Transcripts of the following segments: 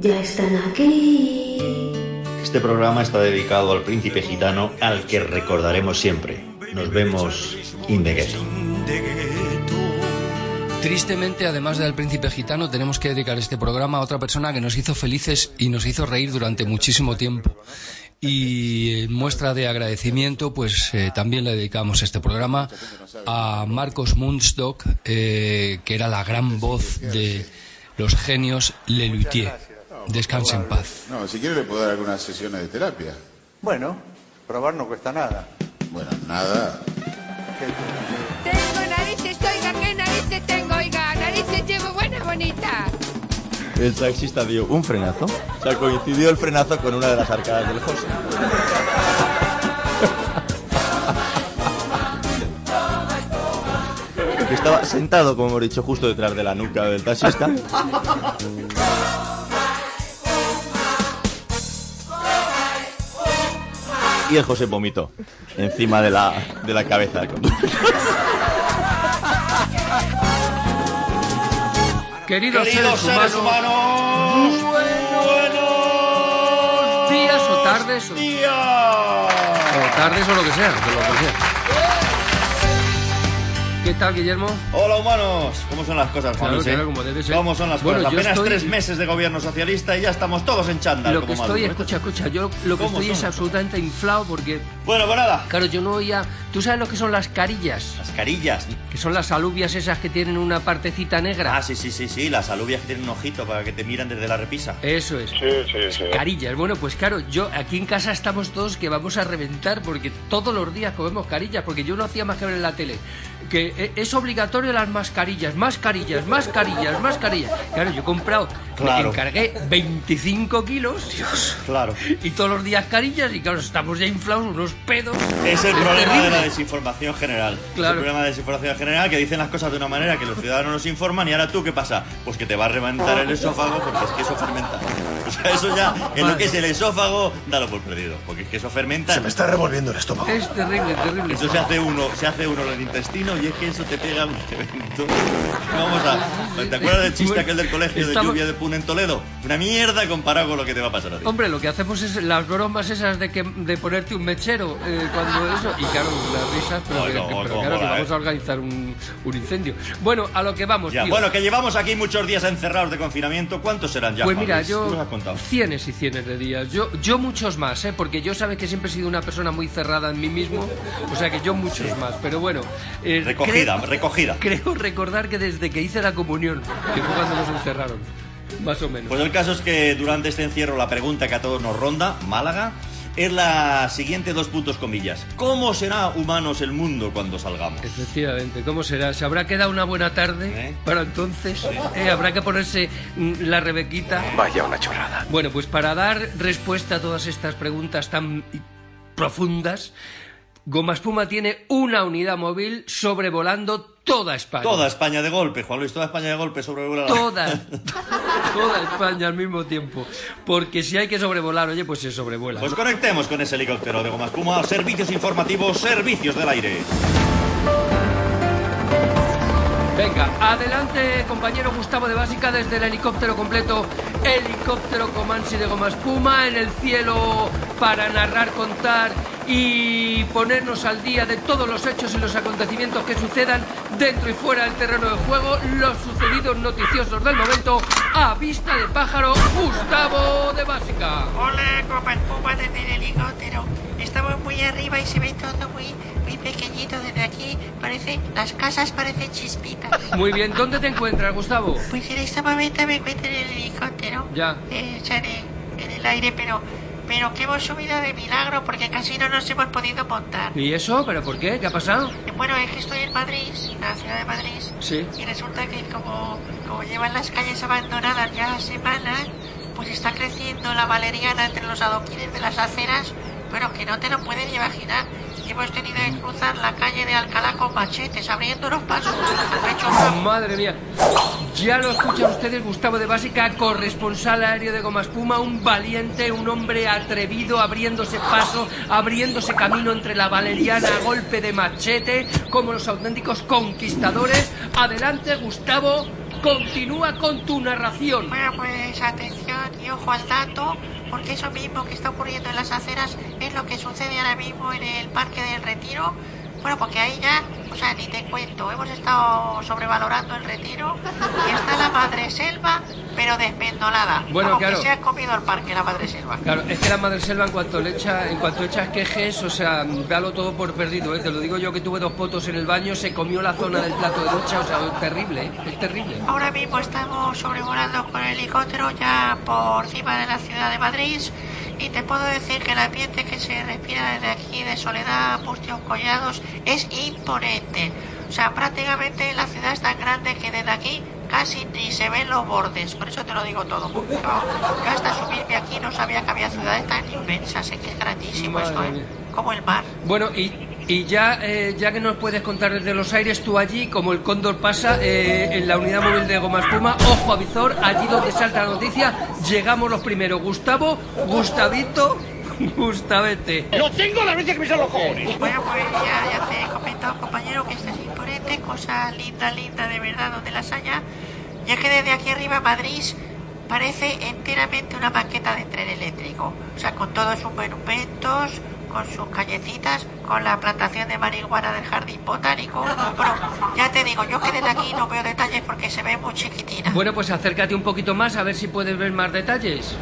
Ya están aquí. Este programa está dedicado al príncipe gitano, al que recordaremos siempre. Nos vemos in the ghetto. Tristemente, además del príncipe gitano, tenemos que dedicar este programa a otra persona que nos hizo felices y nos hizo reír durante muchísimo tiempo. Y en muestra de agradecimiento, pues también le dedicamos este programa a Marcos Mundstok, que era la gran voz de los genios Lelutier. Descanse en paz. No, si quiere le puedo dar algunas sesiones de terapia. Bueno, probar no cuesta nada. Bueno, nada. Tengo narices, oiga, ¿qué narices tengo? Oiga, narices llevo buena, bonita. El taxista dio un frenazo. O sea, coincidió el frenazo con una de las arcadas del José. Estaba sentado, como hemos dicho, justo detrás de la nuca del taxista. Y el José vomitó encima de la cabeza del conductor. Queridos seres humanos, buenos días o tardes o tardes o lo que sea, ¿Qué tal, Guillermo? Hola, humanos. ¿Cómo son las cosas, Juan Luis? Claro, como debe ser. ¿Cómo son las cosas? Apenas 3 meses de gobierno socialista y ya estamos todos en chándal. Lo que estoy, escucha, yo lo que estoy es absolutamente inflado porque... Bueno, pues nada. Claro, yo no oía... ¿Tú sabes lo que son las carillas? Las carillas. Que son las alubias esas que tienen una partecita negra. Ah, sí, las alubias que tienen un ojito para que te miran desde la repisa. Eso es. Sí. Carillas. Bueno, pues claro, yo aquí en casa estamos todos que vamos a reventar porque todos los días comemos carillas, porque yo no hacía más que ver en la tele que es obligatorio las mascarillas. Claro, yo he comprado, me encargué 25 kilos, Dios. Claro. Y todos los días carillas y claro, estamos ya inflados, unos pedos. Es el problema de la desinformación general. Claro. Es el problema de la desinformación general, que dicen las cosas de una manera que los ciudadanos nos informan y ahora tú, ¿qué pasa? Pues que te va a reventar el esófago porque es que eso fermenta. O sea, eso ya, en lo que es el esófago, dalo por perdido, porque es que eso fermenta. Se me está revolviendo el estómago. Es terrible. Eso se hace uno en el intestino y es que eso te pega un evento. Vamos a... ¿Te acuerdas del chiste aquel del colegio de lluvia de Puna en Toledo? Una mierda comparado con lo que te va a pasar a ti. Hombre, lo que hacemos es las bromas esas de ponerte un mechero cuando eso... Y claro, las risas, pero claro, que vamos a organizar un incendio. Bueno, a lo que vamos, ya, tío. Bueno, que llevamos aquí muchos días encerrados de confinamiento. ¿Cuántos serán ya? Pues mira, Luis? yo... ¿Tú has contado? Cienes y cienes de días. Yo muchos más, porque yo sabes que siempre he sido una persona muy cerrada en mí mismo. O sea que yo muchos más. Pero bueno... recogida. Creo recordar que desde que hice la comunión, que fue cuando nos encerraron, más o menos. Pues el caso es que durante este encierro la pregunta que a todos nos ronda, Málaga, es la siguiente, 2 puntos comillas. ¿Cómo será, humanos, el mundo cuando salgamos? Efectivamente, ¿cómo será? ¿Se habrá quedado una buena tarde para entonces? ¿Habrá que ponerse la rebequita? Vaya una chorrada. Bueno, pues para dar respuesta a todas estas preguntas tan profundas, Goma Espuma tiene una unidad móvil sobrevolando toda España. Toda España de golpe, Juan Luis, toda España de golpe sobrevolada. Toda España al mismo tiempo. Porque si hay que sobrevolar, oye, pues se sobrevuela. Pues conectemos con ese helicóptero de Goma Espuma. Servicios informativos, servicios del aire. Venga, adelante, compañero Gustavo de Básica, desde el helicóptero completo, helicóptero Comanche de Goma Espuma, en el cielo para narrar, contar y ponernos al día de todos los hechos y los acontecimientos que sucedan dentro y fuera del terreno de juego, los sucedidos noticiosos del momento, a vista de pájaro, Gustavo de Básica. Hola, Goma Espuma desde el helicóptero. Estamos muy arriba y se ve todo muy pequeñito desde aquí. Las casas parecen chispitas. Muy bien, ¿dónde te encuentras, Gustavo? Pues en este momento me encuentro en el helicóptero. Ya. O sea, en el aire, pero que hemos subido de milagro porque casi no nos hemos podido montar. ¿Y eso? ¿Pero por qué? ¿Qué ha pasado? Bueno, es que estoy en Madrid, en la ciudad de Madrid. Sí. Y resulta que como llevan las calles abandonadas ya semanas, pues está creciendo la valeriana entre los adoquines de las aceras. Bueno, que no te lo puedes imaginar. Hemos tenido que cruzar la calle de Alcalá con machetes, abriendo los pasos. Madre mía. Ya lo escuchan ustedes, Gustavo de Básica, corresponsal aéreo de Goma Espuma, un valiente, un hombre atrevido, abriéndose paso, abriéndose camino entre la valeriana a golpe de machete, como los auténticos conquistadores. Adelante, Gustavo, continúa con tu narración. Bueno, pues atención, yo ojo al dato, porque eso mismo que está ocurriendo en las aceras es lo que sucede ahora mismo en el Parque del Retiro. Bueno, porque ahí ya, o sea, ni te cuento, hemos estado sobrevalorando el Retiro y está la madreselva, pero desmendolada. Bueno, como claro. que se ha comido el parque la madreselva. Claro, es que la madreselva en cuanto echas quejes, o sea, dalo todo por perdido, ¿eh? Te lo digo yo que tuve 2 potos en el baño, se comió la zona del plato de ducha, o sea, es terrible, ¿eh? Es terrible. Ahora mismo estamos sobrevolando con el helicóptero ya por encima de la ciudad de Madrid y te puedo decir que el ambiente que se respira desde aquí de Soledad, Mustios, Collados es imponente. O sea, prácticamente la ciudad es tan grande que desde aquí casi ni se ven los bordes. Por eso te lo digo todo. Porque yo hasta subirme aquí no sabía que había ciudades tan inmensas. Es que es grandísimo Madre esto, mía. como el mar. Bueno, y ya que nos puedes contar desde los aires, tú allí, como el cóndor pasa, en la unidad móvil de Goma Espuma, ojo a visor, allí donde salta la noticia, llegamos los primeros. Gustavo, Gustavito, Gustavete. ¡Lo tengo las veces que me salen los cojones! Bueno, pues ya te he comentado, compañero, que esta es imponente, cosa linda de verdad, donde las haya. Ya que desde aquí arriba Madrid parece enteramente una maqueta de tren eléctrico. O sea, con todos sus monumentos, con sus callecitas, con la plantación de marihuana del jardín botánico. Bueno, ya te digo, yo que desde aquí no veo detalles porque se ve muy chiquitina. Bueno, pues acércate un poquito más a ver si puedes ver más detalles.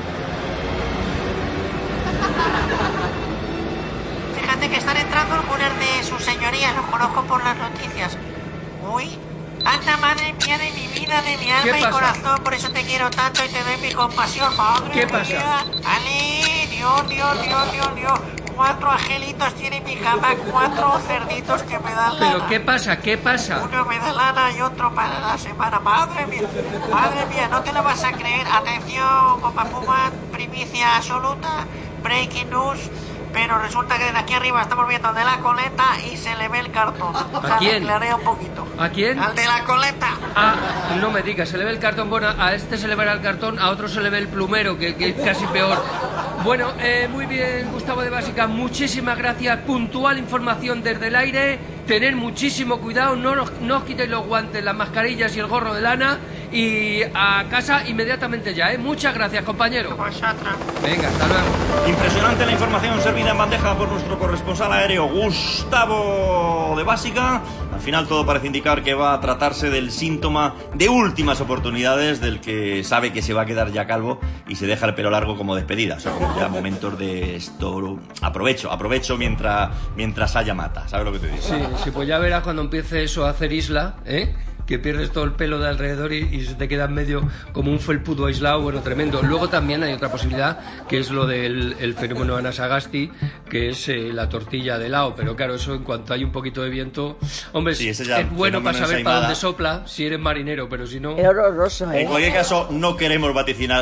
Fíjate que están entrando algunas de sus señorías, los conozco por las noticias. Uy, anda, madre mía de mi vida, de mi alma y pasa? corazón, por eso te quiero tanto y te doy mi compasión, madre ¿Qué mía. pasa? Ale, Dios. 4 angelitos tiene mi cama, 4 cerditos que me dan lana. ¿Pero qué pasa? ¿Qué pasa? Uno me da lana y otro para la semana. Madre mía, no te lo vas a creer. Atención, Goma Espuma, primicia absoluta, breaking news. Pero resulta que desde aquí arriba estamos viendo de la coleta y se le ve el cartón. O sea, quién? me aclaré un poquito. ¿A quién? Al de la coleta. Ah, no me digas, se le ve el cartón. Bueno, a este se le verá el cartón, a otro se le ve el plumero, que es casi peor. Bueno, muy bien, Gustavo de Básica, muchísimas gracias. Puntual información desde el aire. Tener muchísimo cuidado, no os quitéis los guantes, las mascarillas y el gorro de lana. Y a casa inmediatamente ya, ¿eh? Muchas gracias, compañero. Vosotros. Venga, hasta luego. Impresionante la información servida en bandeja por nuestro corresponsal aéreo Gustavo de Básica. Al final todo parece indicar que va a tratarse del síntoma de últimas oportunidades del que sabe que se va a quedar ya calvo y se deja el pelo largo como despedida. O sea, como ya momentos de esto. Aprovecho mientras haya mata. ¿Sabes lo que te digo? Sí, pues ya verás cuando empiece eso a hacer isla, ¿eh? Que pierdes todo el pelo de alrededor y se te queda en medio como un felpudo aislado, bueno, tremendo. Luego también hay otra posibilidad, que es lo del el fenómeno Anasagasti, que es la tortilla de helado, pero claro, eso en cuanto hay un poquito de viento, hombre, Sí, ese ya es bueno para saber para ensaimada. dónde sopla, si eres marinero, pero si no... Es horroroso, ¿eh? En cualquier caso, no queremos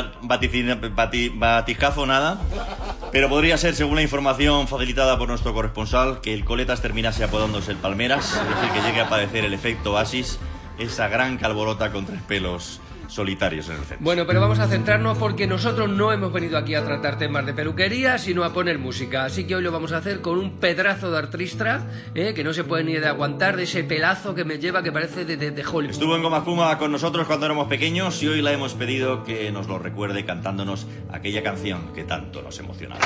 batiscazo nada, pero podría ser, según la información facilitada por nuestro corresponsal, que el Coletas terminase apodándose el Palmeras, es decir, que llegue a padecer el efecto Oasis, esa gran calborota con 3 pelos solitarios en el centro. Bueno, pero vamos a centrarnos porque nosotros no hemos venido aquí a tratar temas de peluquería, sino a poner música. Así que hoy lo vamos a hacer con un pedazo de artista, que no se puede ni de aguantar, de ese pelazo que me lleva, que parece de Hollywood. Estuvo en Goma Espuma con nosotros cuando éramos pequeños y hoy la hemos pedido que nos lo recuerde cantándonos aquella canción que tanto nos emocionaba.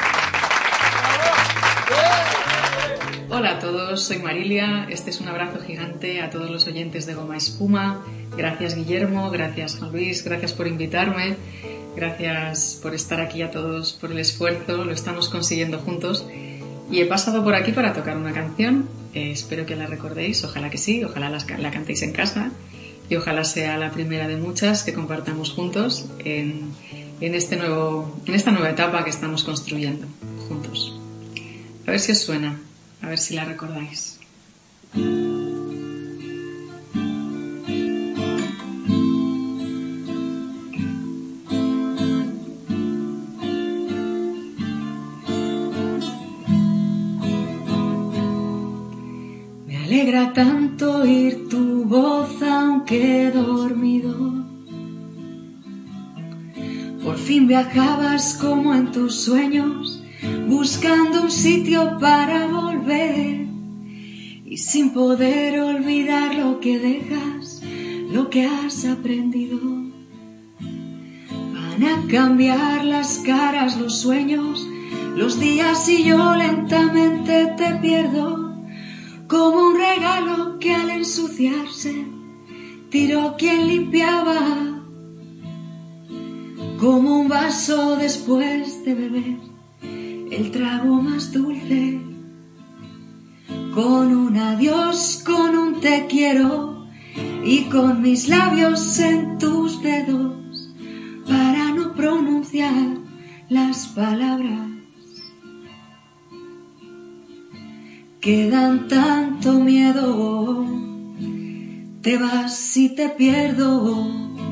Hola a todos, soy Marilia. Este es un abrazo gigante a todos los oyentes de Goma Espuma. Gracias Guillermo, gracias Juan Luis, gracias por invitarme, gracias por estar aquí a todos, por el esfuerzo, lo estamos consiguiendo juntos. Y he pasado por aquí para tocar una canción, espero que la recordéis, ojalá que sí, ojalá la cantéis en casa y ojalá sea la primera de muchas que compartamos juntos en esta nueva etapa que estamos construyendo juntos. A ver si os suena. A ver si la recordáis. Me alegra tanto oír tu voz aunque dormido. Por fin viajabas como en tus sueños, buscando un sitio para volver y sin poder olvidar lo que dejas, lo que has aprendido. Van a cambiar las caras, los sueños, los días y yo lentamente te pierdo, como un regalo que al ensuciarse tiró quien limpiaba, como un vaso después de beber el trago más dulce, con un adiós, con un te quiero y con mis labios en tus dedos para no pronunciar las palabras que dan tanto miedo. Te vas y te pierdo.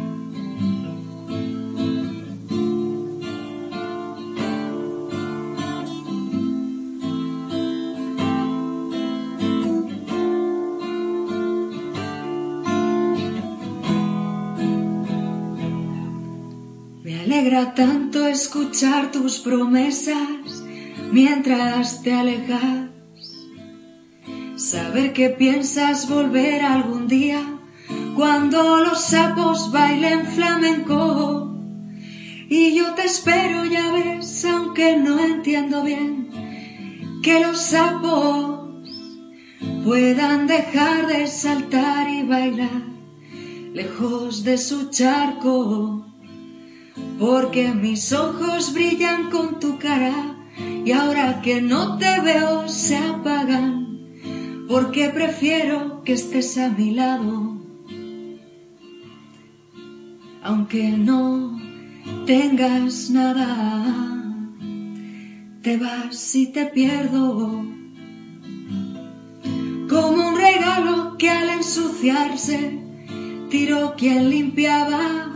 Me alegra tanto escuchar tus promesas mientras te alejas. Saber que piensas volver algún día cuando los sapos bailen flamenco. Y yo te espero, ya ves, aunque no entiendo bien que los sapos puedan dejar de saltar y bailar lejos de su charco. Porque mis ojos brillan con tu cara y ahora que no te veo se apagan. Porque prefiero que estés a mi lado, aunque no tengas nada. Te vas y te pierdo, como un regalo que al ensuciarse tiró quien limpiaba,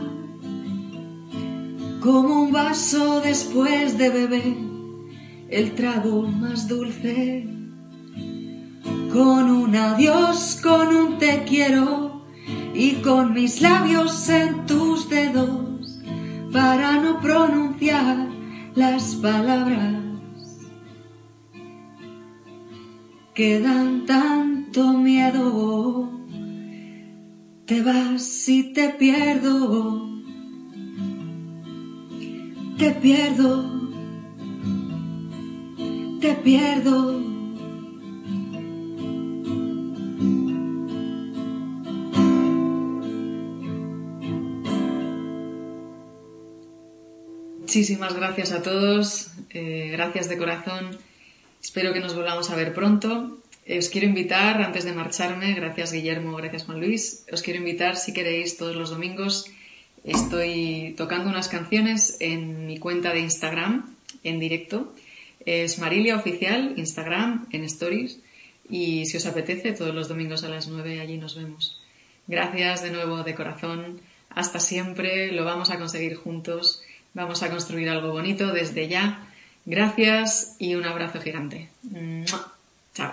como un vaso después de beber el trago más dulce. Con un adiós, con un te quiero y con mis labios en tus dedos para no pronunciar las palabras que dan tanto miedo. Te vas y te pierdo, te pierdo, te pierdo. Muchísimas gracias a todos, gracias de corazón, espero que nos volvamos a ver pronto. Os quiero invitar, antes de marcharme, gracias Guillermo, gracias Juan Luis, os quiero invitar, si queréis, todos los domingos estoy tocando unas canciones en mi cuenta de Instagram, en directo, es Marilia Oficial, Instagram, en Stories, y si os apetece, todos los domingos a las 9 allí nos vemos. Gracias de nuevo de corazón, hasta siempre, lo vamos a conseguir juntos. Vamos a construir algo bonito desde ya. Gracias y un abrazo gigante. Chao.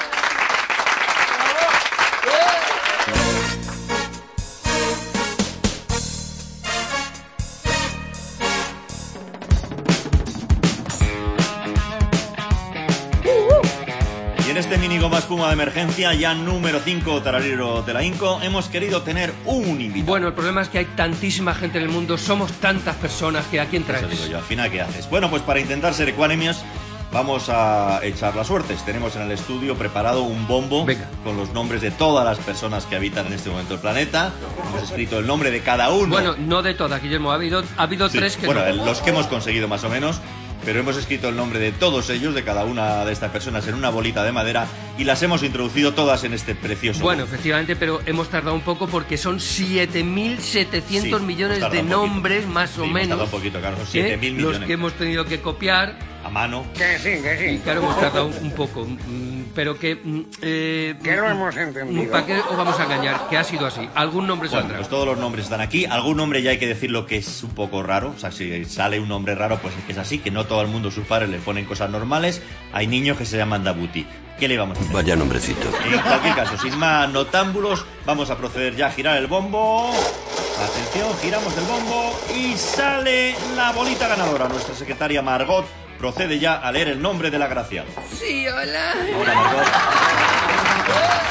Y en este mini goma espuma de emergencia, ya número 5, Tarariro de la Inco, hemos querido tener un invitado. Bueno, el problema es que hay tantísima gente en el mundo, somos tantas personas que ¿a quién traes? Eso digo yo, al final, ¿qué haces? Bueno, pues para intentar ser ecuánimios, vamos a echar las suertes. Tenemos en el estudio preparado un bombo con los nombres de todas las personas que habitan en este momento el planeta. Hemos escrito el nombre de cada uno. Bueno, no de todas, Guillermo, ha habido sí, 3 que bueno, no. Los que hemos conseguido más o menos. Pero hemos escrito el nombre de todos ellos, de cada una de estas personas, en una bolita de madera y las hemos introducido todas en este precioso... Bueno, efectivamente, pero hemos tardado un poco porque son 7.700 millones de nombres, más o menos. Hemos tardado un poquito, claro, son 7.000 millones. Los que hemos tenido que copiar... A mano. Que sí. Y claro, hemos tardado un poco, pero que... que lo hemos entendido. ¿Para qué os vamos a engañar? Que ha sido así. Algún nombre bueno, saldrá. Pues todos los nombres están aquí. Algún nombre ya hay que decirlo que es un poco raro. O sea, si sale un nombre raro, pues es que es así. Que no todo el mundo, sus padres le ponen cosas normales. Hay niños que se llaman Dabuti. ¿Qué le vamos a hacer? Vaya nombrecito. En cualquier caso, sin más notámbulos, vamos a proceder ya a girar el bombo. Atención, giramos el bombo y sale la bolita ganadora. Nuestra secretaria Margot procede ya a leer el nombre del agraciado. Sí, hola. Hola, Margot. El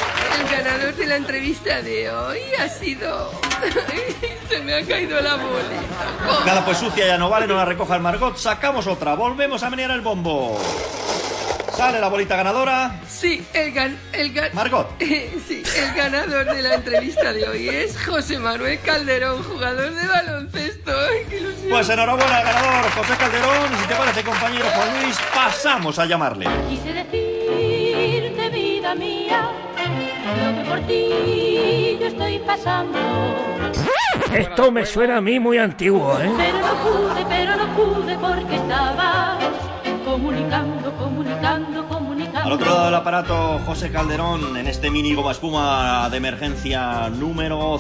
ganador de la entrevista de hoy ha sido... Se me ha caído la bolita. Nada, pues sucia ya no vale, no la recoja el Margot. Sacamos otra, volvemos a menear el bombo. Sale la bolita ganadora. Sí, Margot. Sí, el ganador de la entrevista de hoy es José Manuel Calderón, jugador de baloncesto. ¡Ay, qué ilusión! Pues enhorabuena al ganador, José Calderón. Y si te parece, compañero Juan Luis, pasamos a llamarle. Quise decirte, vida mía, lo que por ti yo estoy pasando. Esto me suena a mí muy antiguo, ¿eh? Pero no pude porque estabas comunicando. Al otro lado del aparato, José Calderón, en este mini goma espuma de emergencia número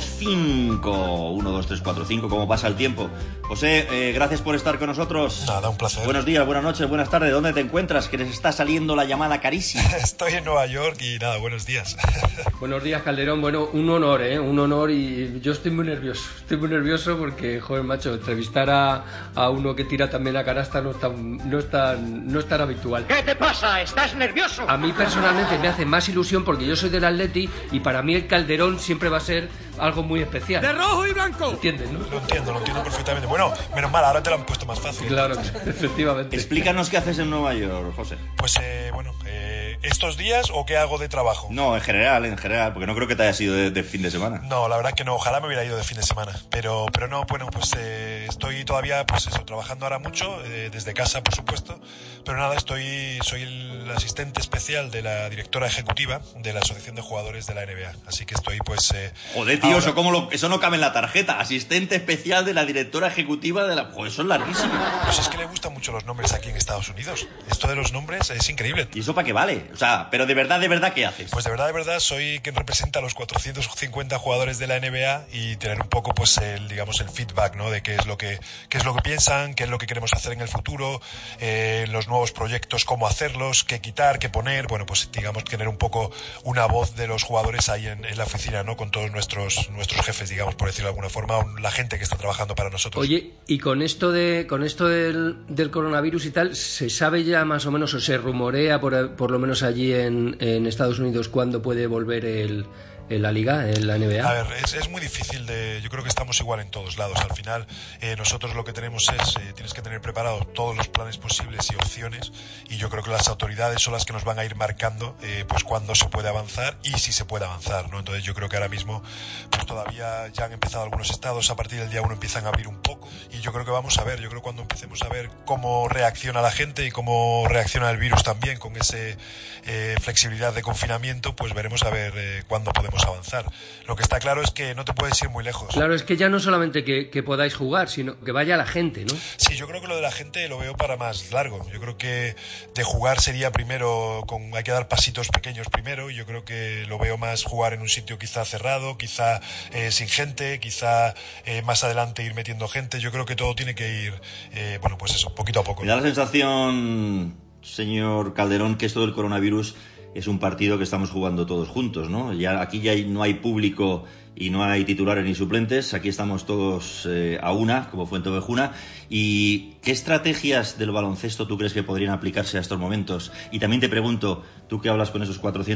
5. 1, 2, 3, 4, 5, ¿cómo pasa el tiempo? José, gracias por estar con nosotros. Nada, un placer. Buenos días, buenas noches, buenas tardes. ¿Dónde te encuentras? Que les está saliendo la llamada carísima. Estoy en Nueva York y nada, buenos días. Buenos días, Calderón. Bueno, un honor, un honor, y yo estoy muy nervioso porque, joder, macho, entrevistar a uno que tira también la canasta no es tan habitual. ¿Qué te pasa? ¿Estás nervioso? A mí personalmente me hace más ilusión porque yo soy del Atleti y para mí el Calderón siempre va a ser algo muy especial. ¡De rojo y blanco! ¿Entiendes, no? Lo entiendo perfectamente. Bueno, menos mal, ahora te lo han puesto más fácil. Claro, efectivamente. Explícanos qué haces en Nueva York, José. Pues, ¿estos días o qué hago de trabajo? No, en general, porque no creo que te hayas ido de fin de semana. No, la verdad que no, ojalá me hubiera ido de fin de semana. Pero no, bueno, pues estoy todavía, pues eso, trabajando ahora mucho, desde casa, por supuesto. Pero nada, soy el asistente especial de la directora ejecutiva de la Asociación de Jugadores de la NBA. Así que estoy, pues... Joder, tío, ahora... eso no cabe en la tarjeta. Asistente especial de la directora ejecutiva de la... Joder, eso es larguísimo. Pues es que le gustan mucho los nombres aquí en Estados Unidos. Esto de los nombres es increíble. ¿Y eso para qué vale? O sea, pero de verdad, ¿qué haces? Pues de verdad, soy quien representa a los 450 jugadores de la NBA y tener un poco, pues, el feedback, ¿no? De qué es lo que piensan, qué es lo que queremos hacer en el futuro, los nuevos proyectos, cómo hacerlos, qué quitar, qué poner. Bueno, pues, digamos, tener un poco una voz de los jugadores ahí en la oficina, ¿no? Con todos nuestros jefes, digamos, por decirlo de alguna forma, la gente que está trabajando para nosotros. Oye, y con esto del coronavirus y tal, ¿se sabe ya más o menos, o se rumorea por lo menos allí en Estados Unidos cuándo puede volver la liga, la NBA? A ver, es muy difícil yo creo que estamos igual en todos lados. Al final, nosotros lo que tenemos es, tienes que tener preparados todos los planes posibles y opciones, y yo creo que las autoridades son las que nos van a ir marcando, pues cuándo se puede avanzar y si se puede avanzar, ¿no? Entonces yo creo que ahora mismo, pues todavía ya han empezado algunos estados, a partir del día 1 empiezan a abrir un poco, y yo creo que vamos a ver, cuando empecemos a ver cómo reacciona la gente y cómo reacciona el virus también, con ese flexibilidad de confinamiento, pues veremos a ver cuándo podemos avanzar. Lo que está claro es que no te puedes ir muy lejos. Claro, es que ya no solamente que podáis jugar, sino que vaya la gente, ¿no? Sí, yo creo que lo de la gente lo veo para más largo. Yo creo que de jugar sería primero, hay que dar pasitos pequeños primero, y yo creo que lo veo más jugar en un sitio quizá cerrado, quizá sin gente, quizá más adelante ir metiendo gente. Yo creo que todo tiene que ir, bueno, pues eso, poquito a poco. Me da la sensación, señor Calderón, que esto del coronavirus es un partido que estamos jugando todos juntos, ¿no? Aquí ya no hay público y no hay titulares ni suplentes, aquí estamos todos a una, como Fuente Ovejuna. ¿Y qué estrategias del baloncesto tú crees que podrían aplicarse a estos momentos? Y también te pregunto, tú que hablas con esos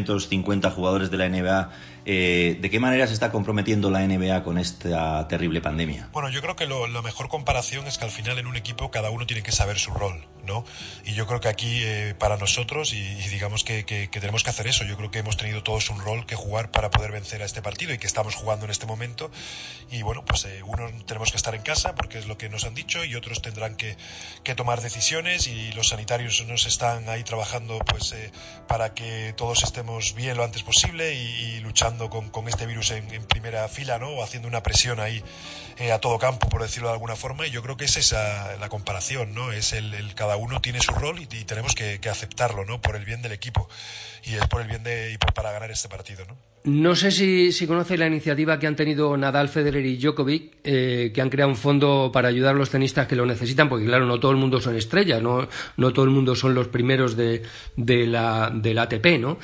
450 jugadores de la NBA, ¿de qué manera se está comprometiendo la NBA con esta terrible pandemia? Bueno, yo creo que la mejor comparación es que al final en un equipo cada uno tiene que saber su rol, ¿no? Y yo creo que aquí para nosotros, y digamos que tenemos que hacer eso, yo creo que hemos tenido todos un rol que jugar para poder vencer a este partido y que estamos jugando en este momento. Y bueno, pues unos tenemos que estar en casa porque es lo que nos han dicho, y otros tendrán que tomar decisiones, y los sanitarios nos están ahí trabajando pues para que todos estemos bien lo antes posible y luchando con este virus en primera fila, ¿no? O haciendo una presión ahí a todo campo, por decirlo de alguna forma. Y yo creo que es esa la comparación, ¿no? Es el cada uno tiene su rol y tenemos que aceptarlo, ¿no? Por el bien del equipo, y es por el bien para ganar este partido, ¿no? No sé si conoce la iniciativa que han tenido Nadal, Federer y Djokovic, que han creado un fondo para ayudar a los tenistas que lo necesitan, porque claro, no todo el mundo son estrellas, no todo el mundo son los primeros del ATP, ¿no?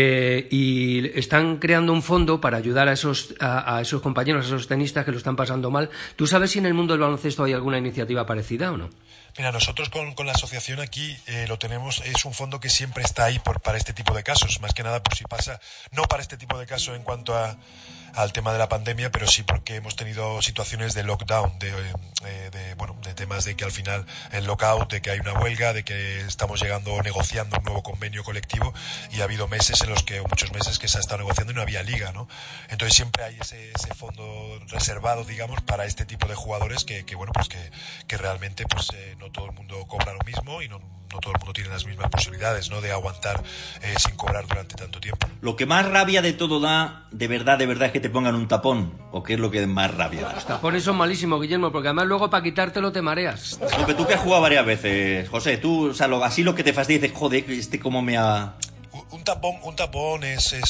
Y están creando un fondo para ayudar a esos compañeros, a esos tenistas que lo están pasando mal. ¿Tú sabes si en el mundo del baloncesto hay alguna iniciativa parecida o no? Mira, nosotros con la asociación aquí lo tenemos, es un fondo que siempre está ahí para este tipo de casos, más que nada por si pasa, no para este tipo de caso en cuanto al tema de la pandemia, pero sí porque hemos tenido situaciones de lockdown, de temas de que al final el lockout, de que hay una huelga, de que estamos negociando un nuevo convenio colectivo, y ha habido muchos meses que se ha estado negociando y no había liga, ¿no? Entonces siempre hay ese fondo reservado, digamos, para este tipo de jugadores que realmente no todo el mundo cobra lo mismo y no todo el mundo tiene las mismas posibilidades, ¿no?, de aguantar sin cobrar durante tanto tiempo. Lo que más rabia de todo da, de verdad, es que te pongan un tapón. ¿O qué es lo que más rabia da? Los tapones son malísimos, Guillermo, porque además luego para quitártelo te mareas. No, que tú que has jugado varias veces, José, tú, o sea, así lo que te fastidia, dices, joder, cómo me ha... Un tapón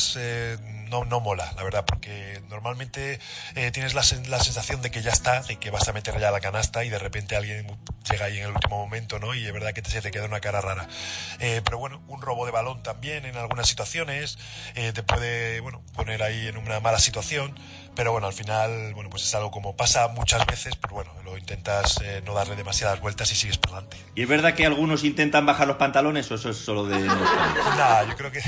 no mola, la verdad, porque normalmente tienes la sensación de que ya está, de que vas a meter ya la canasta y de repente alguien llega ahí en el último momento, ¿no? Y es verdad que se te queda una cara rara. Pero bueno, un robo de balón también en algunas situaciones te puede, poner ahí en una mala situación, pero bueno, al final, pues es algo como pasa muchas veces, pero bueno, lo intentas no darle demasiadas vueltas y sigues para adelante. ¿Y es verdad que algunos intentan bajar los pantalones o eso es solo de... Nah, yo creo que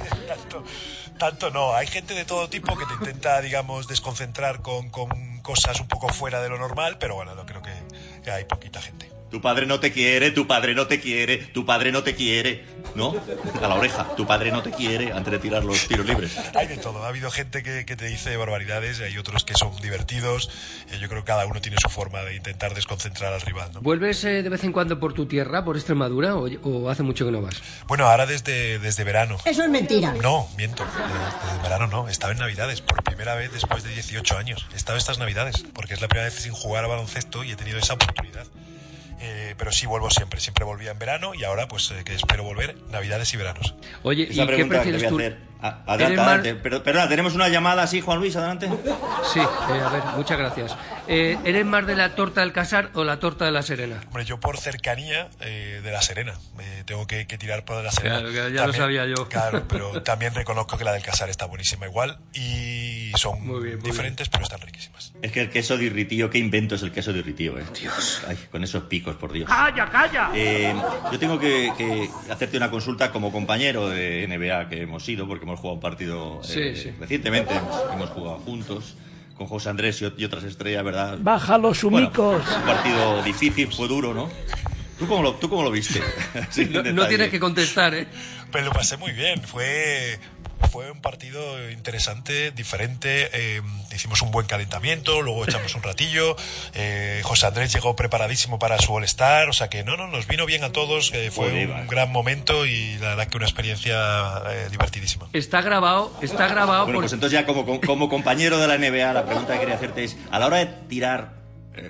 tanto no. Hay gente de todo tipo que te intenta, digamos, desconcentrar con cosas un poco fuera de lo normal, pero bueno, no creo que hay poquita gente. Tu padre no te quiere, tu padre no te quiere, tu padre no te quiere, ¿no? A la oreja, tu padre no te quiere antes de tirar los tiros libres. Hay de todo, ha habido gente que te dice barbaridades, hay otros que son divertidos, yo creo que cada uno tiene su forma de intentar desconcentrar al rival, ¿no? ¿Vuelves de vez en cuando por tu tierra, por Extremadura, o hace mucho que no vas? Bueno, ahora desde verano. Eso es mentira. No, miento, desde verano no, estaba en Navidades, por primera vez después de 18 años, he estado estas Navidades, porque es la primera vez sin jugar a baloncesto y he tenido esa oportunidad. Pero sí vuelvo siempre volvía en verano y ahora que espero volver Navidades y veranos. Oye, ¿y qué prefieres tú? Adelante. Perdona, tenemos una llamada así, Juan Luis, adelante. Sí, a ver, muchas gracias. ¿Eres más de la torta del Casar o la torta de la Serena? Hombre, yo por cercanía de la Serena, tengo que tirar por la Serena. Claro, ya también, lo sabía yo. Claro, pero también reconozco que la del Casar está buenísima igual y son muy diferentes, pero están riquísimas. Es que el queso de Irritío, qué invento es el queso de Irritío, Dios. Ay, con esos picos, por Dios. ¡Calla! Yo tengo que hacerte una consulta como compañero de NBA que hemos sido, porque hemos jugado un partido recientemente, hemos jugado juntos con José Andrés y otras estrellas, ¿verdad? Baja los humicos. Un partido difícil, fue duro, ¿no? ¿Tú cómo lo viste? No tienes que contestar, ¿eh? Pero lo pasé muy bien, fue un partido interesante, diferente, hicimos un buen calentamiento, luego echamos un ratillo, José Andrés llegó preparadísimo para su All-Star, o sea que nos vino bien a todos, fue un gran momento y la verdad que una experiencia divertidísima. Está grabado. Bueno, pues entonces ya como compañero de la NBA, la pregunta que quería hacerte es, a la hora de tirar,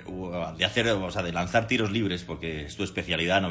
de lanzar tiros libres, porque es tu especialidad,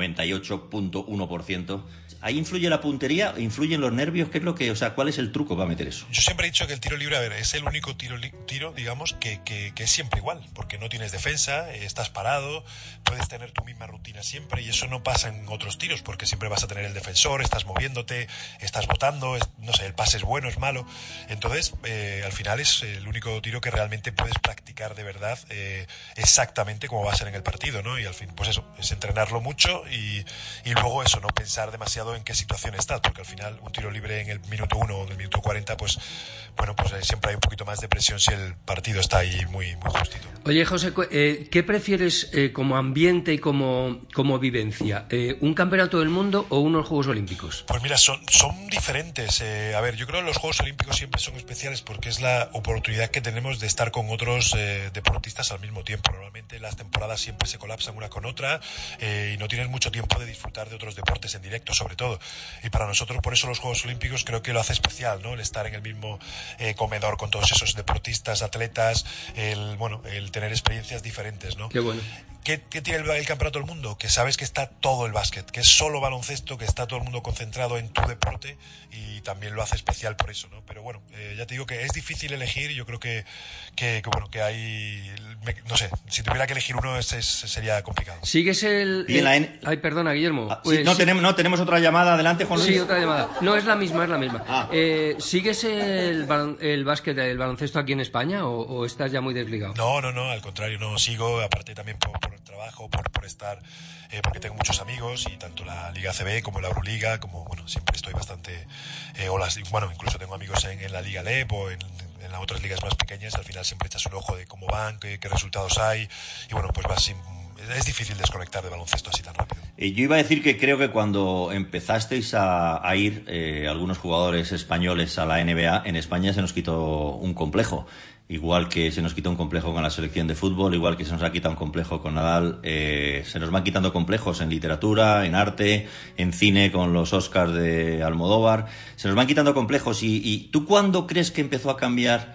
98.1%, ¿ahí influye la puntería? ¿Influyen los nervios? ¿Qué es lo que, cuál es el truco para meter eso? Yo siempre he dicho que el tiro libre, es el único tiro digamos, que es siempre igual, porque no tienes defensa, estás parado, puedes tener tu misma rutina siempre, y eso no pasa en otros tiros, porque siempre vas a tener el defensor, estás moviéndote, estás botando, el pase es bueno, es malo. Entonces, al final es el único tiro que realmente puedes practicar de verdad, exactamente como va a ser en el partido, ¿no? Y al fin, pues eso, es entrenarlo mucho y luego eso, no pensar demasiado en qué situación estás, porque al final un tiro libre en el minuto 1 o en el minuto 40, pues siempre hay un poquito más de presión si el partido está ahí muy justito. Oye, José, ¿qué prefieres como ambiente y como vivencia? ¿Un campeonato del mundo o unos Juegos Olímpicos? Pues mira, son diferentes. Yo creo que los Juegos Olímpicos siempre son especiales porque es la oportunidad que tenemos de estar con otros deportistas al mismo tiempo. Normalmente las temporadas siempre se colapsan una con otra y no tienes mucho tiempo de disfrutar de otros deportes en directo, sobre todo. Y para nosotros, por eso los Juegos Olímpicos creo que lo hace especial, ¿no? El estar en el mismo comedor con todos esos deportistas, atletas, el tener experiencias diferentes, ¿no? Qué bueno. ¿Qué tiene el Campeonato del Mundo? Que sabes que está todo el básquet, que es solo baloncesto, que está todo el mundo concentrado en tu deporte y también lo hace especial por eso, ¿no? Pero bueno, ya te digo que es difícil elegir, yo creo que hay, no sé, si tuviera que elegir uno sería complicado. ¿Sigues Ay, perdona, Guillermo. Tenemos otra llamada, adelante, Juan Luis. Sí, otra llamada. No, es la misma. ¿Sigues el básquet, el baloncesto aquí en España o estás ya muy desligado? No, al contrario, no, sigo, aparte también por el trabajo trabajo, por estar, porque tengo muchos amigos, y tanto la Liga ACB como la Euroliga, como bueno, siempre estoy bastante, incluso tengo amigos en la Liga LEP o en las otras ligas más pequeñas. Al final siempre echas un ojo de cómo van, qué resultados hay, y bueno, pues es difícil desconectar de baloncesto así tan rápido. Yo iba a decir que creo que cuando empezasteis a ir algunos jugadores españoles a la NBA, en España se nos quitó un complejo. Igual que se nos quitó un complejo con la selección de fútbol, igual que se nos ha quitado un complejo con Nadal, se nos van quitando complejos en literatura, en arte, en cine con los Oscars de Almodóvar. Se nos van quitando complejos. ¿Y tú cuándo crees que empezó a cambiar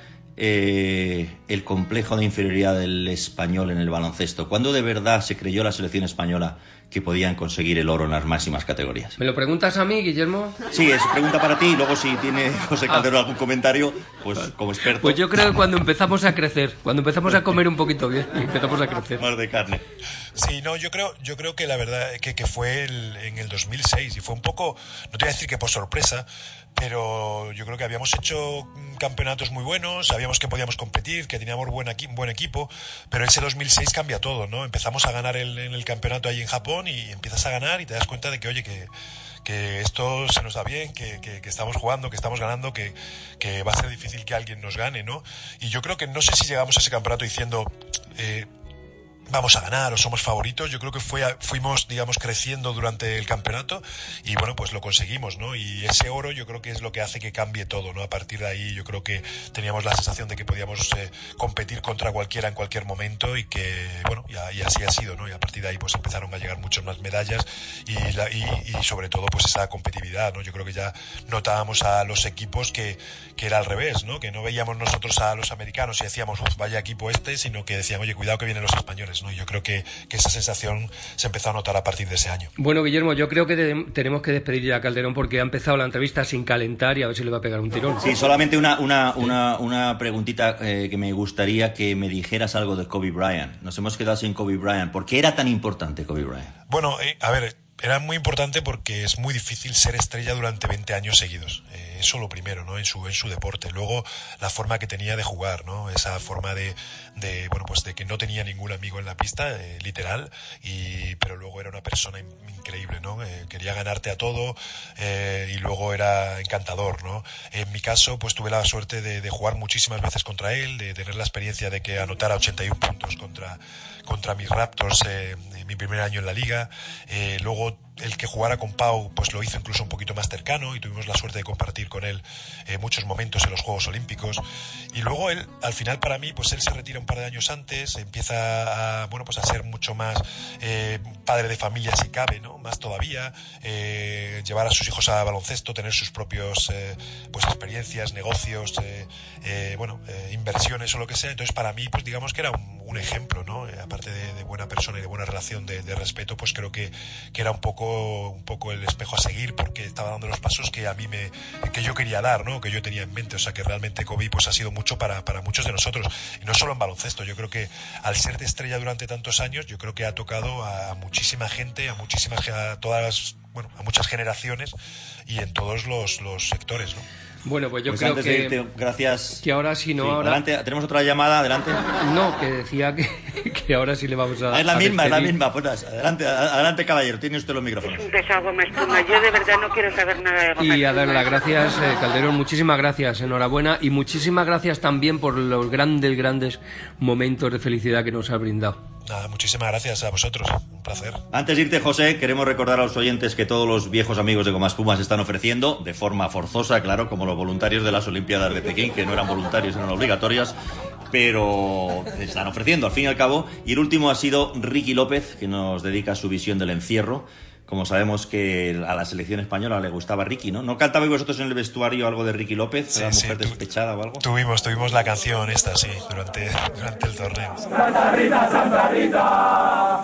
el complejo de inferioridad del español en el baloncesto? ¿Cuándo de verdad se creyó la selección española que podían conseguir el oro en las máximas categorías? ¿Me lo preguntas a mí, Guillermo? Sí, es pregunta para ti, y luego si tiene José Calderón algún comentario, pues como experto. Pues yo creo que cuando empezamos a crecer, cuando empezamos a comer un poquito bien, empezamos a crecer. Más de carne. Sí, no, yo creo que la verdad que fue en el 2006, y fue un poco, no te voy a decir que por sorpresa, pero yo creo que habíamos hecho campeonatos muy buenos, sabíamos que podíamos competir, que teníamos buen equipo, pero ese 2006 cambia todo, ¿no? Empezamos a ganar en el campeonato ahí en Japón, y empiezas a ganar y te das cuenta de que, oye, que esto se nos da bien, que estamos jugando, que estamos ganando, que va a ser difícil que alguien nos gane, ¿no? Y yo creo que no sé si llegamos a ese campeonato diciendo vamos a ganar o somos favoritos. Yo creo que fuimos, digamos, creciendo durante el campeonato, y bueno, pues lo conseguimos, ¿no? Y ese oro yo creo que es lo que hace que cambie todo, ¿no? A partir de ahí yo creo que teníamos la sensación de que podíamos competir contra cualquiera en cualquier momento, y que, bueno, y así ha sido, ¿no? Y a partir de ahí pues empezaron a llegar muchas más medallas, y sobre todo pues esa competitividad, ¿no? Yo creo que ya notábamos a los equipos que era al revés, ¿no? Que no veíamos nosotros a los americanos y decíamos, vaya equipo sino que decíamos, oye, cuidado que vienen los españoles, ¿no? Y yo creo que esa sensación se empezó a notar a partir de ese año. Bueno, Guillermo, yo creo que tenemos que despedir ya a Calderón, porque ha empezado la entrevista sin calentar, y a ver si le va a pegar un tirón. Sí, solamente una preguntita, que me gustaría que me dijeras algo de Kobe Bryant. Nos hemos quedado sin Kobe Bryant. ¿Por qué era tan importante Kobe Bryant? Bueno, a ver, era muy importante porque es muy difícil ser estrella durante 20 años seguidos. Eso lo primero, ¿no? En su deporte. Luego, la forma que tenía de jugar, ¿no? Esa forma de que no tenía ningún amigo en la pista, literal, pero luego era una persona increíble, ¿no? Quería ganarte a todo, y luego era encantador, ¿no? En mi caso, pues tuve la suerte de jugar muchísimas veces contra él, de tener la experiencia de que anotara 81 puntos contra mis Raptors en mi primer año en la liga. Luego el que jugara con Pau pues lo hizo incluso un poquito más cercano, y tuvimos la suerte de compartir con él muchos momentos en los Juegos Olímpicos. Y luego él, al final, para mí, pues él se retira un par de años antes, empieza a ser mucho más padre de familia, si cabe, ¿no? Más todavía, llevar a sus hijos a baloncesto, tener sus propios experiencias, negocios, inversiones o lo que sea. Entonces, para mí, pues digamos que era un ejemplo, ¿no? Aparte de buena persona y de buena relación, de respeto, pues creo que era un poco el espejo a seguir, porque estaba dando los pasos que a mí que yo quería dar, ¿no? Que yo tenía en mente. O sea, que realmente Kobe pues ha sido mucho para muchos de nosotros, y no solo en baloncesto. Yo creo que al ser de estrella durante tantos años, yo creo que ha tocado a muchísima gente, a muchas generaciones, y en todos los sectores, ¿no? Bueno, pues yo pues creo antes de irte, gracias. Que ahora sí, no, sí, ahora... Adelante, tenemos otra llamada, adelante. No, que decía que ahora sí le vamos a... Es la misma, pues adelante, caballero, tiene usted los micrófonos. Es un desahogo, yo de verdad no quiero saber nada de Gómez. Y a dar las gracias, Calderón, muchísimas gracias, enhorabuena, y muchísimas gracias también por los grandes momentos de felicidad que nos ha brindado. Nada, muchísimas gracias a vosotros, un placer. Antes de irte, José, queremos recordar a los oyentes que todos los viejos amigos de Goma Espuma se están ofreciendo, de forma forzosa, claro, como los voluntarios de las Olimpiadas de Pekín, que no eran voluntarios, eran obligatorias, pero se están ofreciendo al fin y al cabo. Y el último ha sido Ricky López, que nos dedica su visión del encierro. Como sabemos que a la selección española le gustaba Ricky, ¿no? ¿No cantabais vosotros en el vestuario algo de Ricky López? Sí, ¿La mujer despechada o algo? Tuvimos la canción esta, sí, durante el torneo. Santa Rita,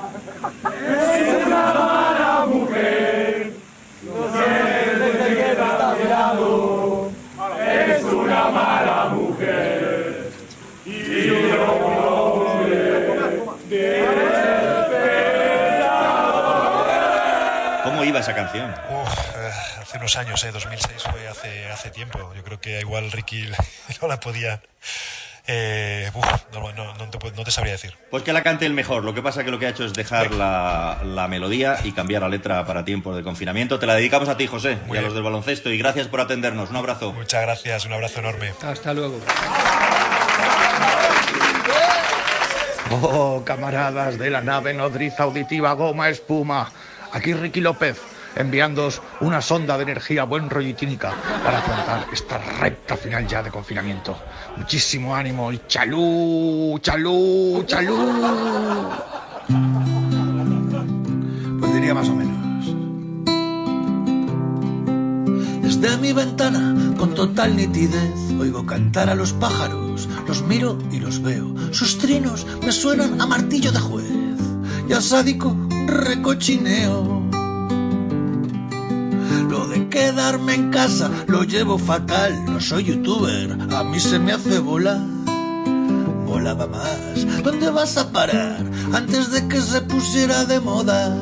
es una mala mujer, no siempre se queda a mi lado, es una mala mujer, y yo ¿Cómo iba esa canción? Hace unos años, 2006 fue hace tiempo. Yo creo que igual Ricky no la podía No te sabría decir. Pues que la cante el mejor. Lo que pasa que lo que ha hecho es dejar la melodía y cambiar la letra para tiempo de confinamiento. Te la dedicamos a ti, José, y a los del baloncesto. Y gracias por atendernos. Un abrazo. Muchas gracias. Un abrazo enorme. Hasta luego. Oh, camaradas de la nave nodriza auditiva Goma Espuma. Aquí Ricky López, enviándoos una sonda de energía buen rollitínica para afrontar esta recta final ya de confinamiento. Muchísimo ánimo y chalú, chalú, chalú. Pues diría más o menos. Desde mi ventana, con total nitidez, oigo cantar a los pájaros, los miro y los veo. Sus trinos me suenan a martillo de juez y a sádico recochineo. Lo de quedarme en casa lo llevo fatal, no soy youtuber, a mí se me hace bola. Volaba más, ¿dónde vas a parar? Antes de que se pusiera de moda.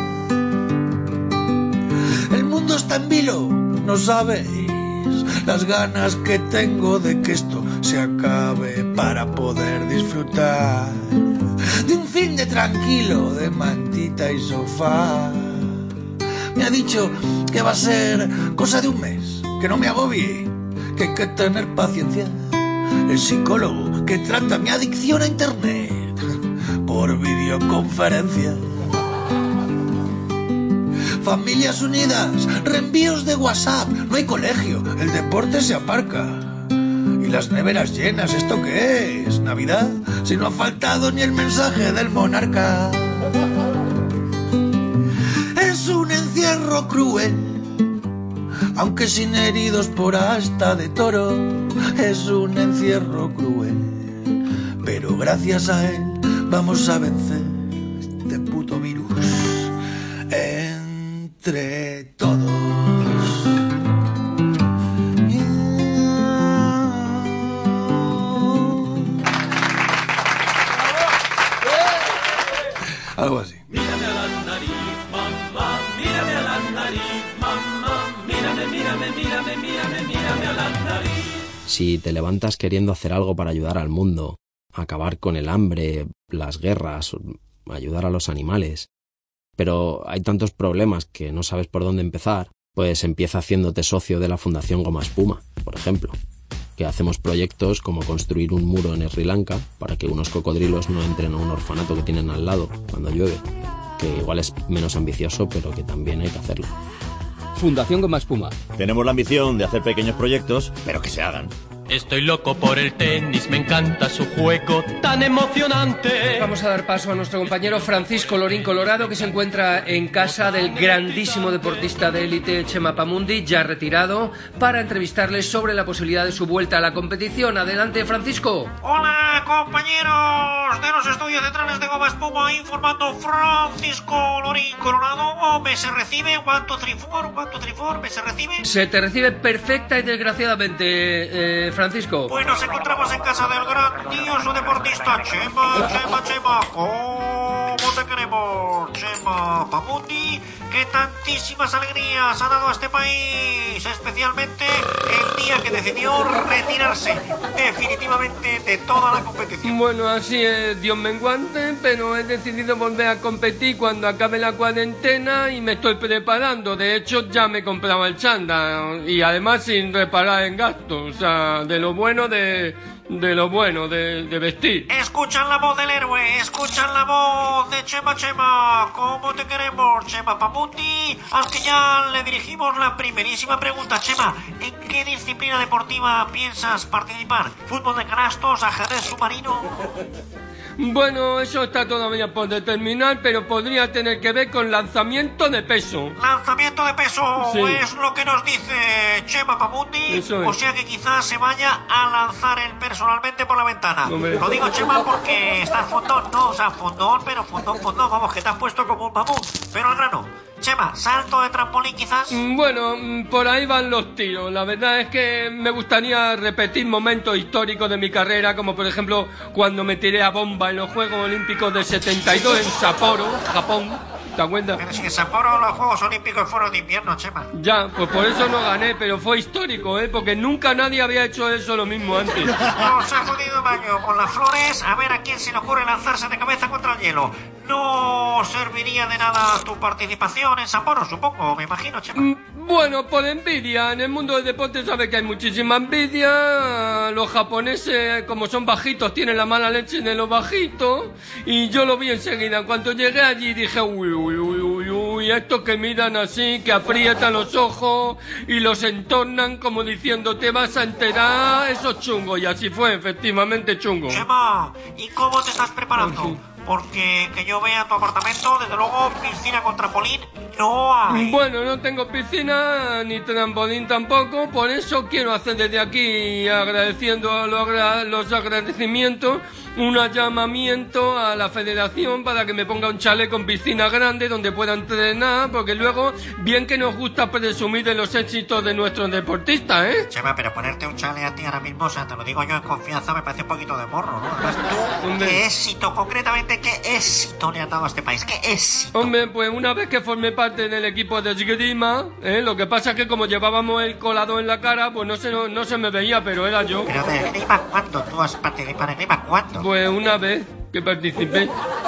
El mundo está en vilo, no sabéis las ganas que tengo de que esto se acabe para poder disfrutar de un fin de tranquilo, de mantita y sofá. Me ha dicho que va a ser cosa de un mes, que no me agobie, que hay que tener paciencia. El psicólogo que trata mi adicción a internet por videoconferencia. Familias unidas, reenvíos de WhatsApp, no hay colegio, el deporte se aparca. Y las neveras llenas, ¿esto qué es? ¿Navidad? Si no ha faltado ni el mensaje del monarca. Es un encierro cruel, aunque sin heridos por asta de toro. Es un encierro cruel, pero gracias a él vamos a vencer este puto virus entre todos. Algo así. Mírame a la nariz, mamá, mírame a la nariz, mamá, mírame a la nariz. Si te levantas queriendo hacer algo para ayudar al mundo, acabar con el hambre, las guerras, ayudar a los animales, pero hay tantos problemas que no sabes por dónde empezar, pues empieza haciéndote socio de la Fundación Goma Espuma, por ejemplo, que hacemos proyectos como construir un muro en Sri Lanka para que unos cocodrilos no entren a un orfanato que tienen al lado cuando llueve, que igual es menos ambicioso, pero que también hay que hacerlo. Fundación Goma Espuma. Tenemos la ambición de hacer pequeños proyectos, pero que se hagan. Estoy loco por el tenis, me encanta su juego tan emocionante. Vamos a dar paso a nuestro compañero Francisco Lorín Colorado, que se encuentra en casa del grandísimo deportista de élite Chema Pamundi, ya retirado, para entrevistarle sobre la posibilidad de su vuelta a la competición. Adelante, Francisco. Hola, compañeros de los estudios centrales de Goma Espuma, informando Francisco Lorín Colorado. ¿Me se recibe? ¿1, 2, 3, 4? ¿Me se recibe? Se te recibe perfecta y desgraciadamente, Francisco. Pues nos encontramos en casa del grandioso deportista Chema. ¿Cómo te queremos, Chema Pamundi? Que tantísimas alegrías ha dado a este país, especialmente el día que decidió retirarse definitivamente de toda la competición. Bueno, así es, Dios menguante, pero he decidido volver a competir cuando acabe la cuarentena y me estoy preparando. De hecho, ya me compraba el chándal y además sin reparar en gastos, o sea, de lo bueno de vestir. Escuchan la voz del héroe, escuchan la voz de Chema. ¿Cómo te queremos, Chema Pamundi? Al que ya le dirigimos la primerísima pregunta. Chema, ¿en qué disciplina deportiva piensas participar? ¿Fútbol de canastos, ajedrez submarino? Bueno, eso está todavía por determinar, pero podría tener que ver con lanzamiento de peso. ¿Lanzamiento de peso? Sí. Es lo que nos dice Chema Pamundi. Eso es. O sea que quizás se vaya a lanzar él personalmente por la ventana. Hombre. Lo digo, Chema, porque está fondón, ¿no? O sea, fondón, pero fondón. Vamos, que te has puesto como un mamut. Pero al grano. Chema, ¿salto de trampolín quizás? Bueno, por ahí van los tiros. La verdad es que me gustaría repetir momentos históricos de mi carrera, como por ejemplo cuando me tiré a bomba en los Juegos Olímpicos del 72 en Sapporo, Japón. ¿Te acuerdas? Pero si en Sapporo los Juegos Olímpicos fueron de invierno, Chema. Ya, pues por eso no gané, pero fue histórico, porque nunca nadie había hecho eso lo mismo antes. Nos ha jodido Mayo con las flores, a ver a quién se le ocurre lanzarse de cabeza contra el hielo. No serviría de nada tu participación en Sapporo, supongo, me imagino, Chema. Bueno, por envidia. En el mundo del deporte sabe que hay muchísima envidia. Los japoneses, como son bajitos, tienen la mala leche de los bajitos. Y yo lo vi enseguida. En cuanto llegué allí dije, uy, estos que miran así, que aprietan los ojos y los entornan como diciendo, te vas a enterar, eso es chungo. Y así fue, efectivamente chungo. Chema, ¿y cómo te estás preparando? Porque que yo vea tu apartamento, desde luego, piscina con trampolín no hay. Bueno, no tengo piscina ni trampolín tampoco, por eso quiero hacer desde aquí, agradeciendo los agradecimientos, un llamamiento a la federación para que me ponga un chalet con piscina grande donde pueda entrenar, porque luego, bien que nos gusta presumir de los éxitos de nuestros deportistas, ¿eh? Chema, pero ponerte un chalet a ti ahora mismo, o sea, te lo digo yo en confianza, me parece un poquito de morro, ¿no? Además, tú, ¿qué éxito, concretamente, qué éxito le ha dado a este país? ¿Qué éxito? Hombre, pues una vez que formé parte del equipo de esgrima, lo que pasa es que como llevábamos el colado en la cara, pues no se me veía, pero era yo. ¿Pero de esgrima cuándo? ¿Tú has participado en esgrima cuándo? Pues una vez que participé.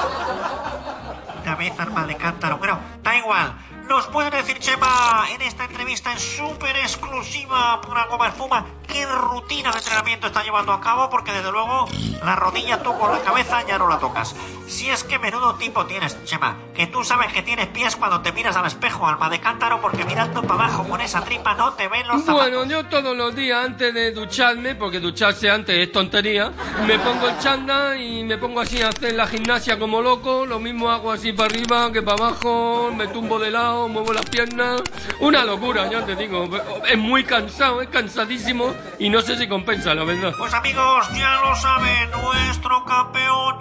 Una vez, arma de cántaro. Bueno, da igual. ¿Nos puede decir, Chema, en esta entrevista en súper exclusiva para Goma Espuma, qué rutina de entrenamiento está llevando a cabo? Porque desde luego la rodilla tú con la cabeza ya no la tocas. Si es que menudo tipo tienes, Chema, que tú sabes que tienes pies cuando te miras al espejo, alma de cántaro, porque mirando para abajo con esa tripa no te ven los zapatos. Bueno, yo todos los días antes de ducharme, porque ducharse antes es tontería, me pongo el chándal y me pongo así a hacer la gimnasia como loco, lo mismo hago así para arriba que para abajo, me tumbo de lado, muevo las piernas, una locura, ya te digo, es muy cansado, es cansadísimo y no sé si compensa, la verdad. Pues amigos, ya lo saben, nuestro campeón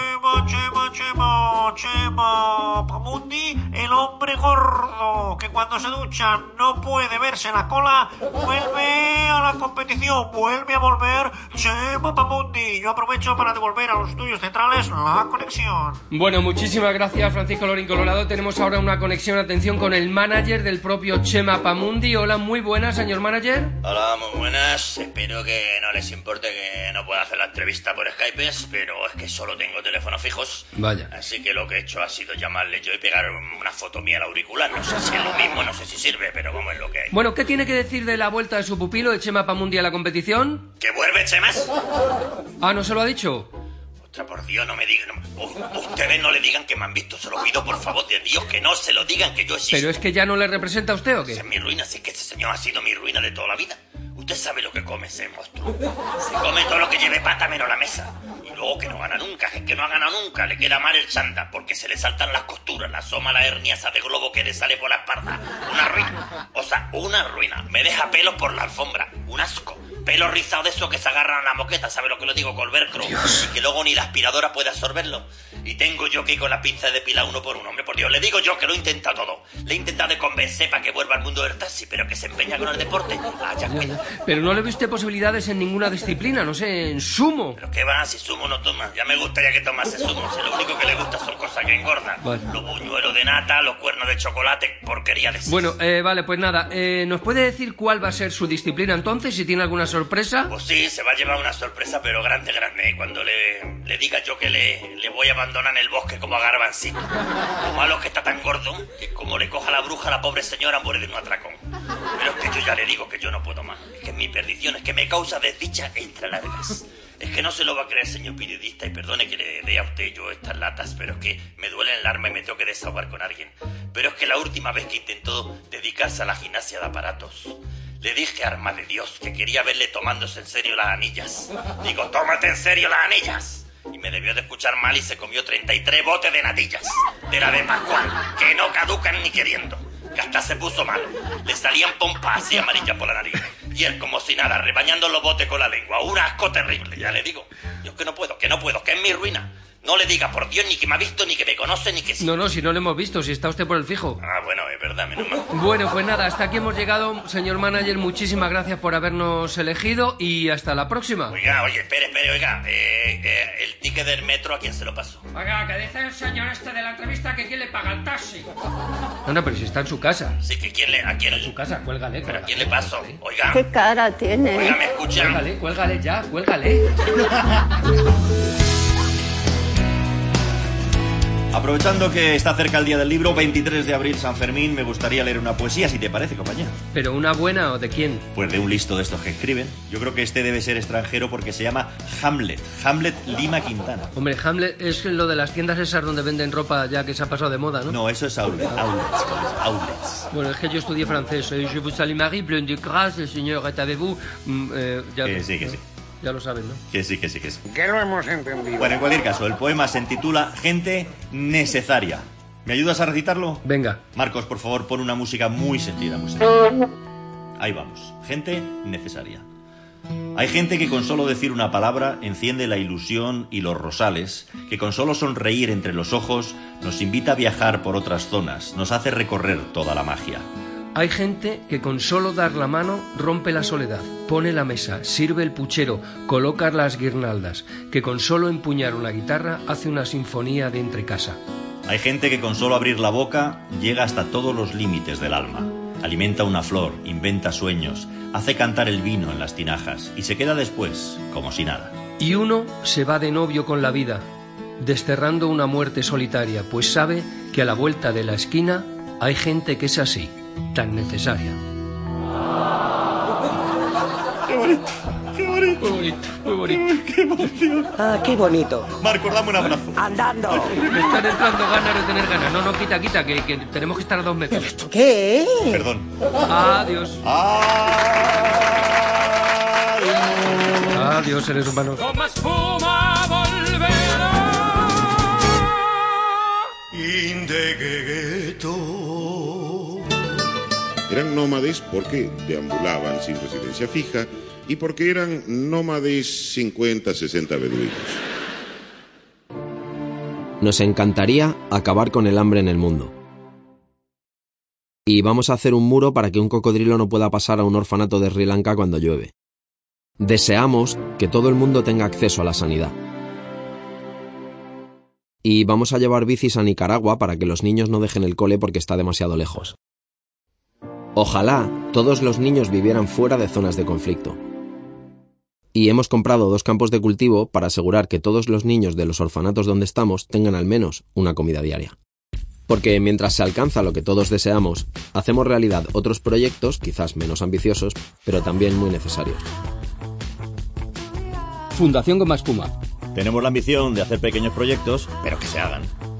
Chema Pamundi, el hombre gordo, que cuando se ducha no puede verse la cola, vuelve a la competición, vuelve a volver Chema Pamundi. Yo aprovecho para devolver a los estudios centrales la conexión. Bueno, muchísimas gracias, Francisco Lorín Colorado. Tenemos ahora una conexión, atención, con el manager del propio Chema Pamundi. Hola, muy buenas, señor manager. Hola, muy buenas. Espero que no les importe que no pueda hacer la entrevista por Skype, pero es que solo tengo teléfonos fijos. Vaya. Así que lo que he hecho ha sido llamarle yo y pegar una foto mía al auricular. No sé si es lo mismo, no sé si sirve, pero como es lo que hay. Bueno, ¿qué tiene que decir de la vuelta de su pupilo, de Chema Pamundi, a la competición? ¿Que vuelve, Chemas? Ah, ¿no se lo ha dicho? Ostras, por Dios, no me digan. Ustedes no le digan que me han visto, se lo pido por favor de Dios, que no se lo digan, que yo existo. ¿Pero es que ya no le representa a usted o qué? Esa es mi ruina, si es que ese señor ha sido mi ruina de toda la vida. Usted sabe lo que come ese monstruo. Se come todo lo que lleve pata menos la mesa. Y luego que no gana nunca, es que no ha ganado nunca. Le queda mal el chándal porque se le saltan las costuras, la asoma la hernia esa de globo que le sale por la espalda. Una ruina. O sea, una ruina. Me deja pelos por la alfombra. Un asco. Pelo rizado de esos que se agarran a la moqueta, ¿sabe lo que lo digo? Con velcro. Y que luego ni la aspiradora puede absorberlo. Y tengo yo que ir con la pinza de depilar uno por uno. Hombre, por Dios, le digo yo que lo he intentado todo. Le he intentado de convencer para que vuelva al mundo del taxi, pero que se empeña con el deporte. Cuida. Pero no le ve usted posibilidades en ninguna disciplina, no sé, en sumo. Pero qué va, si sumo no toma. Ya me gustaría que tomase sumo. Si lo único que le gusta son cosas que engordan. Vale. Los buñuelos de nata, los cuernos de chocolate, porquería de... Bueno, vale, pues nada. ¿Nos puede decir cuál va a ser su disciplina entonces? Si tiene alguna sorpresa. Pues sí, se va a llevar una sorpresa, pero grande. Cuando le diga yo que le voy a abandonar en el bosque como a Garbanzín. Lo malo es que está tan gordo que como le coja la bruja, la pobre señora muere de un atracón. Pero es que yo ya le digo que yo no puedo más. Es que es mi perdición, es que me causa desdicha entre largas. Es que no se lo va a creer, señor periodista, y perdone que le dé a usted yo estas latas, pero es que me duele el alma y me tengo que desahogar con alguien. Pero es que la última vez que intentó dedicarse a la gimnasia de aparatos, le dije, arma de Dios, que quería verle tomándose en serio las anillas. Digo, tómate en serio las anillas. Y me debió de escuchar mal y se comió 33 botes de natillas. De la de Pascual, que no caducan ni queriendo. Que hasta se puso mal. Le salían pompas así amarillas por la nariz. Y él, como si nada, rebañando los botes con la lengua. Un asco terrible, ya le digo. Yo que no puedo, que es mi ruina. No le diga por Dios ni que me ha visto, ni que me conoce, ni que sí. No, si no lo hemos visto, si está usted por el fijo. Ah, bueno, es verdad, menos mal. Bueno, pues nada, hasta aquí hemos llegado. Señor manager, muchísimas gracias por habernos elegido y hasta la próxima. Oiga, espere, oiga. El ticket del metro, ¿a quién se lo paso? Oiga, que dice el señor este de la entrevista que quién le paga el taxi. No, pero si está en su casa. Sí, que ¿a quién? En su casa, cuélgale. ¿Pero a quién le paso? Oiga. ¿Qué cara tiene? Oiga, ¿me escuchan? Cuélgale ya, cuélgale. Aprovechando que está cerca el día del libro, 23 de abril, San Fermín, me gustaría leer una poesía, si te parece, compañero. ¿Pero una buena o de quién? Pues de un listo de estos que escriben. Yo creo que este debe ser extranjero porque se llama Hamlet. Hamlet Lima Quintana. Hombre, Hamlet es lo de las tiendas esas donde venden ropa ya que se ha pasado de moda, ¿no? No, eso es outlets. Bueno, es que yo estudié francés. Je vous salue Marie, pleine de grâce, le Señor est avec vous. Que sí. Ya lo saben, ¿no? Que sí. Que lo hemos entendido. Bueno, en cualquier caso, el poema se intitula Gente necesaria. ¿Me ayudas a recitarlo? Venga. Marcos, por favor, pon una música muy sentida, Ahí vamos. Gente necesaria. Hay gente que con solo decir una palabra enciende la ilusión y los rosales, que con solo sonreír entre los ojos nos invita a viajar por otras zonas, nos hace recorrer toda la magia. Hay gente que con solo dar la mano rompe la soledad, pone la mesa, sirve el puchero, coloca las guirnaldas, que con solo empuñar una guitarra hace una sinfonía de entrecasa. Hay gente que con solo abrir la boca llega hasta todos los límites del alma. Alimenta una flor, inventa sueños, hace cantar el vino en las tinajas y se queda después como si nada. Y uno se va de novio con la vida, desterrando una muerte solitaria, pues sabe que a la vuelta de la esquina hay gente que es así, tan necesaria. Qué bonito. Muy bonito. Qué emoción. Ah, qué bonito. Marcos, dame un abrazo. Andando. Me están entrando ganas de tener ganas. No, quita, que tenemos que estar a 2 metros. ¿Esto qué? Perdón. Adiós. Adiós, seres humanos. Goma Espuma volverá. Eran nómades porque deambulaban sin residencia fija y porque eran nómades 50-60 beduinos. Nos encantaría acabar con el hambre en el mundo. Y vamos a hacer un muro para que un cocodrilo no pueda pasar a un orfanato de Sri Lanka cuando llueve. Deseamos que todo el mundo tenga acceso a la sanidad. Y vamos a llevar bicis a Nicaragua para que los niños no dejen el cole porque está demasiado lejos. Ojalá todos los niños vivieran fuera de zonas de conflicto. Y hemos comprado 2 campos de cultivo para asegurar que todos los niños de los orfanatos donde estamos tengan al menos una comida diaria. Porque mientras se alcanza lo que todos deseamos, hacemos realidad otros proyectos, quizás menos ambiciosos, pero también muy necesarios. Fundación Goma Espuma. Tenemos la ambición de hacer pequeños proyectos, pero que se hagan.